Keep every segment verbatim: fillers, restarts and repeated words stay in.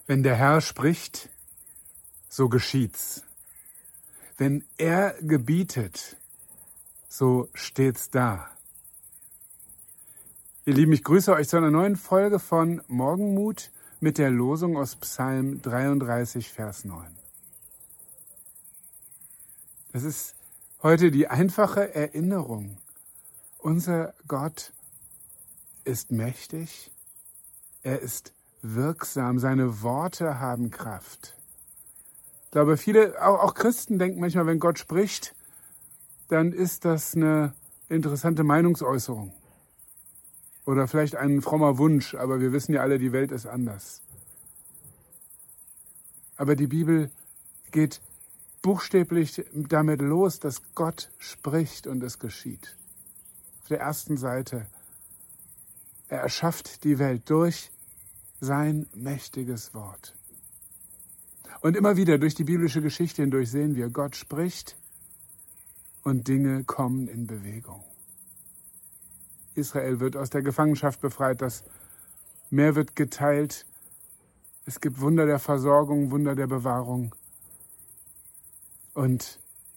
Wenn der Herr spricht, so geschieht's. Wenn er gebietet, so steht's da. Ihr Lieben, ich grüße euch zu einer neuen Folge von Morgenmut mit der Losung aus Psalm dreiunddreißig, Vers neun. Das ist heute die einfache Erinnerung. Unser Gott ist mächtig, er ist wirksam, seine Worte haben Kraft. Ich glaube, viele, auch, auch Christen denken manchmal, wenn Gott spricht, dann ist das eine interessante Meinungsäußerung. Oder vielleicht ein frommer Wunsch, aber wir wissen ja alle, die Welt ist anders. Aber die Bibel geht buchstäblich damit los, dass Gott spricht und es geschieht. Auf der ersten Seite, er erschafft die Welt durch sein mächtiges Wort. Und immer wieder durch die biblische Geschichte hindurch sehen wir, Gott spricht und Dinge kommen in Bewegung. Israel wird aus der Gefangenschaft befreit, das Meer wird geteilt, es gibt Wunder der Versorgung, Wunder der Bewahrung. Und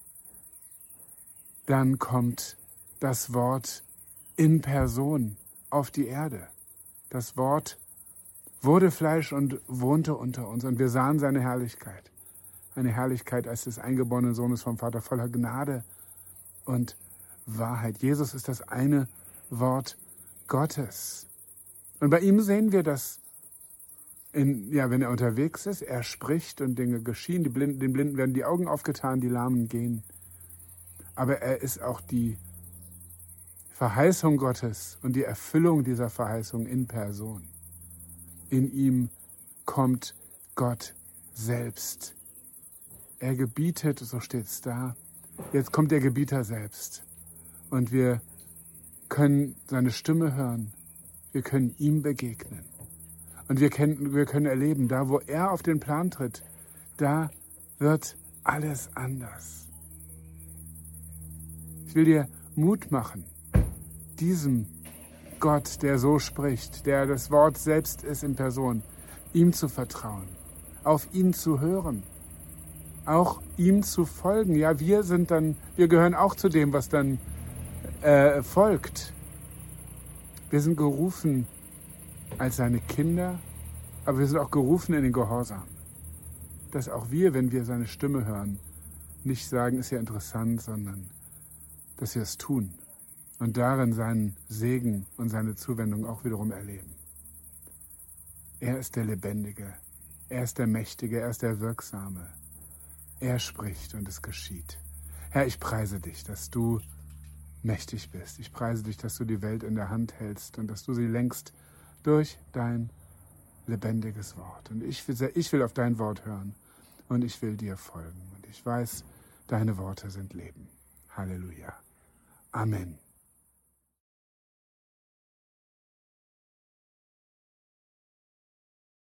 dann kommt das Wort in Person auf die Erde. Das Wort wurde Fleisch und wohnte unter uns und wir sahen seine Herrlichkeit. Eine Herrlichkeit als des eingeborenen Sohnes vom Vater, voller Gnade und Wahrheit. Jesus ist das eine Wort Gottes. Und bei ihm sehen wir das, in, ja, wenn er unterwegs ist, er spricht und Dinge geschehen, die Blinden, den Blinden werden die Augen aufgetan, die Lahmen gehen. Aber er ist auch die Verheißung Gottes und die Erfüllung dieser Verheißung in Person. In ihm kommt Gott selbst. Er gebietet, so steht es da. Jetzt kommt der Gebieter selbst. Und wir können seine Stimme hören. Wir können ihm begegnen. Und wir können, wir können erleben, da wo er auf den Plan tritt, da wird alles anders. Ich will dir Mut machen, diesem Gott, der so spricht, der das Wort selbst ist in Person, ihm zu vertrauen, auf ihn zu hören, auch ihm zu folgen. Ja, wir sind dann, wir gehören auch zu dem, was dann äh, folgt. Wir sind gerufen als seine Kinder, aber wir sind auch gerufen in den Gehorsam. Dass auch wir, wenn wir seine Stimme hören, nicht sagen, ist ja interessant, sondern dass wir es tun. Und darin seinen Segen und seine Zuwendung auch wiederum erleben. Er ist der Lebendige, er ist der Mächtige, er ist der Wirksame. Er spricht und es geschieht. Herr, ich preise dich, dass du mächtig bist. Ich preise dich, dass du die Welt in der Hand hältst und dass du sie lenkst durch dein lebendiges Wort. Und ich will, ich will auf dein Wort hören und ich will dir folgen. Und ich weiß, deine Worte sind Leben. Halleluja. Amen.